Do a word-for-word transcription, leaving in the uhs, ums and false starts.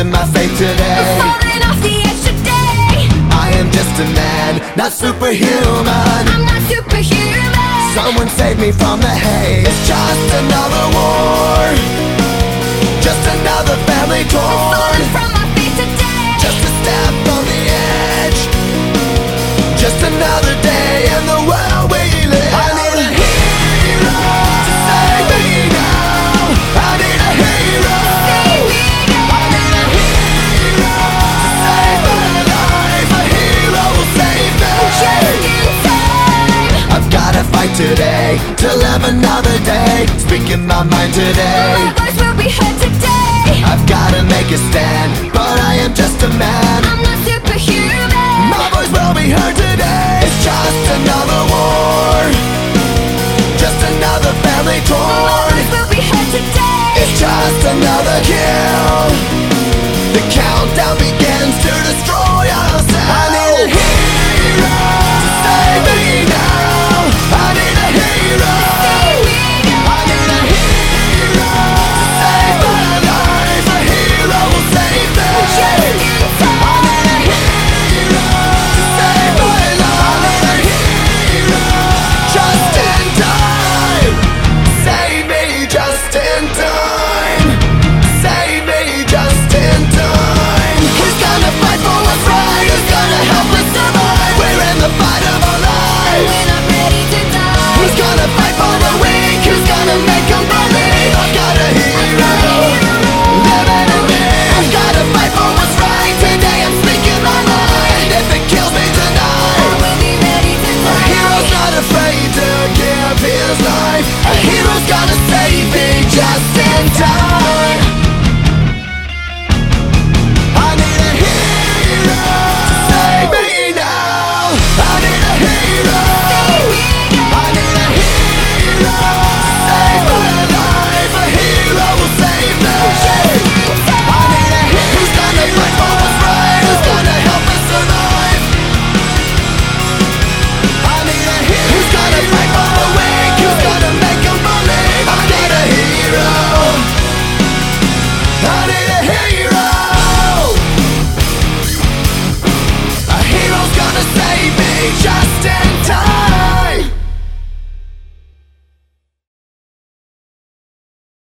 trusting my fate today. I'm falling off the edge today. I am just a man, not superhuman. I'm not superhuman. Someone save me from the haze. It's just another war, just another family I'm torn. falling from my feet today. Just a step on the edge, just another day in the world we live. I need a hero to save me now. I need a hero. Save me now. I need a hero to save my life. A hero will save me. Just in time. I've gotta fight today to live another day, speaking my mind today. My voice will be heard today. I've gotta make a stand, but I am just a man.